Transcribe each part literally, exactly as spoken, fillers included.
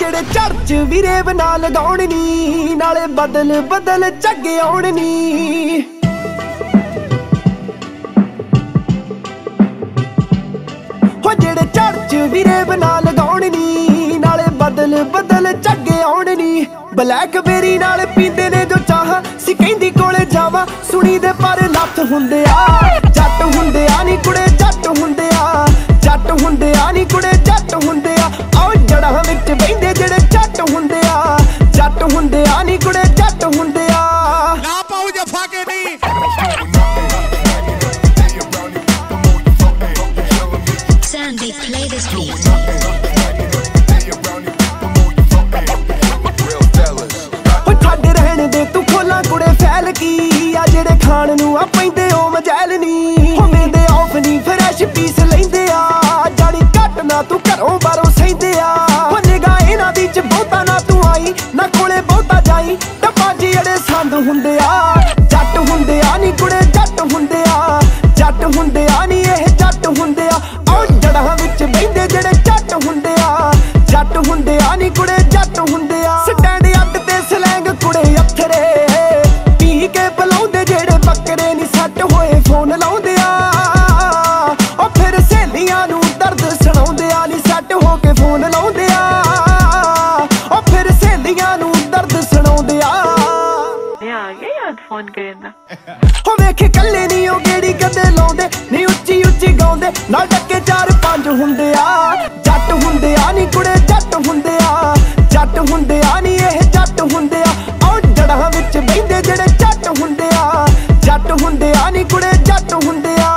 ਜਿਹੜੇ ਚਰਚ ਵੀਰੇ ਬਣਾ ਲਗਾਉਣ ਨੀ, ਨਾਲੇ ਬਦਲ ਬਦਲ ਝੱਗੇ ਆਉਣ ਨੀ। ਹੋ ਜਿਹੜੇ ਚਰਚ ਵੀਰੇ ਬਣਾ ਲਗਾਉਣ ਨੀ, ਨਾਲੇ ਬਦਲ ਬਦਲ ਝੱਗੇ ਆਉਣ ਨੀ। ਬਲੈਕਬੇਰੀ ਨਾਲ ਪੀਂਦੇ ਨੇ ਜੋ ਚਾਹ, ਸੀ ਕਹਿੰਦੀ ਕੋਲੇ ਜਾਵਾਂ ਸੁਣੀ ਦੇ ਪਰ ਲੱਥ ਹੁੰਦੇ ਆ। ਜੱਟ ਹੁੰਦੇ ਆ ਨੀ ਕੁੜੇ ਜੱਟ ਹੁੰਦੇ ਆ, ਜੱਟ ਹੁੰਦੇ ਆ ਨੀ ਕੁੜੇ ਜੱਟ ਹੁੰਦੇ ਆ। ਆਓ ਜੜਾਂ ਵਿੱਚ ਬਹਿੰਦੇ ਜਿਹੜੇ ਜੱਟ ਹੁੰਦੇ ਆ, ਜੱਟ ਹੁੰਦੇ ਆ ਨੀ ਕੁੜੇ ਜੱਟ ਹੁੰਦੇ ਆ। ਨਾ ਪਾਉ ਜਫਾ ਕੇ ਨਹੀਂ Sandy, play this beat. ਹੋ ਛੱਡ ਰਹਿਣ ਦੇ ਤੂੰ ਖੋਲਾਂ ਕੁੜੇ ਫੈਲ ਕੀ ਆ, ਜਿਹੜੇ ਖਾਣ ਨੂੰ ਆ ਪੈਂਦੇ ਉਹ ਮਜੈਲ ਨੀ। ਹੁੰਦੇ ਆਫ ਨੀ ਫਰੈਸ਼ ਪੀਸ ਲੈਂਦੇ ਆ, ਜਾਣੀ ਘੱਟ ਨਾ ਤੂੰ ਘਰੋਂ ਬਾਹਰੋਂ ਸਹਿੰਦੇ ਆ। ਹੋ ਨਿਗਾਹ ਇਹਨਾਂ ਦੀ ਚ ਬਹੁਤਾ ਨਾ ਤੂੰ ਆਈ, ਨਾ ਕੋਲੇ ਬਹੁਤਾ ਜਾਈ, ਟੱਪਾਂ ਚ ਜਿਹੜੇ ਸੰਦ ਹੁੰਦੇ ਆ। ਜੱਟ ਹੁੰਦੇ ਆ ਨੀ ਕੁੜੇ ਜੱਟ ਹੁੰਦੇ ਆ, ਜੱਟ ਹੁੰਦੇ ਆ ਨੀ ਇਹ ਜੱਟ ਹੁੰਦੇ ਆ। ਆਓ ਜੜਾਂ ਵਿੱਚ ਬਹਿੰਦੇ ਜਿਹੜੇ ਜੱਟ ਹੁੰਦੇ ਆ, ਜੱਟ ਹੁੰਦੇ ਆ ਨੀ ਕੁੜੇ ਜੱਟ ਹੁੰਦੇ ਆ। ਸਟੈਂਡ ਅੱਡ ਤੇ ਸਲੈਂਗ ਕੁੜੇ ਅਥਰੇ, ਪੀ ਕੇ ਬੁਲਾਉਂਦੇ ਜਿਹੜੇ ਬੱਕਰੇ ਨੀ ਸੱਟ ਹੋਏ ਫੋਨ ਲਾਉਂਦੇ ਆ। ਉਹ ਫਿਰ ਸਹੇਲੀਆਂ ਨੂੰ ਦਰਦ ਸੁਣਾਉਂਦੇ ਆ ਨੀ ਸੱਟ ਹੋ ਕੇ ਫੋਨ ਲਾਉਂਦੇ ਆ। ਉਹ ਫਿਰ ਸਹੇਲੀਆਂ ਨੂੰ ਦਰਦ ਸੁਣਾਉਂਦੇ ਆ। ਆ ਗਿਆ ਯਾਦ ਫੋਨ ਕਰਨ ਦਾ। ਹੋ ਵੇਖ ਕੱਲੇ ਨੀ ਉਹ ਗੇੜੀ ਕਦੇ ਲਾਉਂਦੇ ਨੀ, ਉੱਚੀ ਉੱਚੀ ਗਾਉਂਦੇ ਨਾਲ ਡੱਕੇ ਚਾਰ ਪੰਜ ਹੁੰਦੇ ਆ। ਜੱਟ ਹੁੰਦੇ ਆ ਨੀ ਕੁੜੇ ਜੱਟ ਹੁੰਦੇ ਆ, ਜੱਟ ਹੁੰਦੇ ਆ ਨੀ ਇਹ ਜੱਟ ਹੁੰਦੇ ਆ। ਆਓ ਜੜਾਂ ਵਿੱਚ ਬਹਿੰਦੇ ਜਿਹੜੇ ਜੱਟ ਹੁੰਦੇ ਆ, ਜੱਟ ਹੁੰਦੇ ਆ ਨੀ ਕੁੜੇ ਜੱਟ ਹੁੰਦੇ ਆ।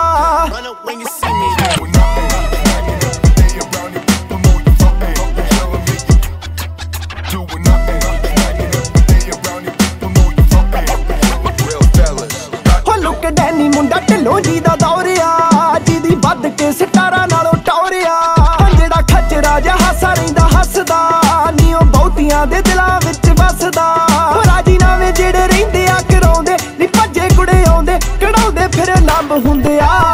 ਡੈਨੀ ਮੁੰਡਾ ਢਿੱਲੋਂ ਜੀ ਦਾ ਦੌਰਿਆ, ਜਿਹਦੀ ਵੱਧ ਕੇ ਸਟਾਰਾਂ ਨਾਲੋਂ ਟੌਰਿਆ। ਜਿਹੜਾ ਖੱਚਰਾ ਜਿਹਾ ਹਾਸਾ ਰਹਿੰਦਾ ਹੱਸਦਾ ਨੀ, ਉਹ ਬਹੁਤੀਆਂ ਦੇ ਦਿਲਾਂ ਵਿੱਚ ਵੱਸਦਾ। ਰਾਜੀਨਾਮੇ ਜਿਹੜੇ ਰਹਿੰਦੇ ਆ ਕਰਾਉਂਦੇ ਨੀ, ਭੱਜੇ ਕੁੜੇ ਆਉਂਦੇ ਕਢਾਉਂਦੇ ਫਿਰ ਲੰਬ ਹੁੰਦੇ ਆ।